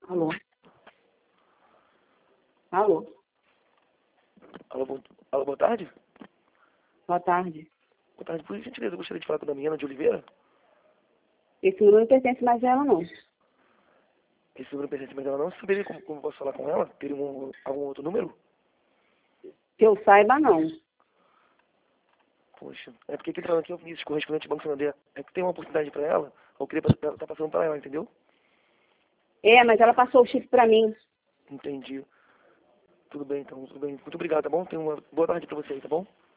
Alô? Alô? Alô, boa tarde? Boa tarde. Boa tarde, por gentileza, eu gostaria de falar com a Damiana de Oliveira. Esse número não pertence mais a ela, não. Esse número pertence mais a ela não. Você saberia como eu posso falar com ela? Teria algum outro número? Que eu saiba, não. Poxa, é porque aqui falando aqui eu fiz esse correspondente do Banco Santander. É que tem uma oportunidade pra ela, eu queria tá passando pra ela, entendeu? É, mas ela passou o chip pra mim. Entendi. Tudo bem, então, tudo bem. Muito obrigado, tá bom? Tenha uma boa tarde pra você aí, tá bom?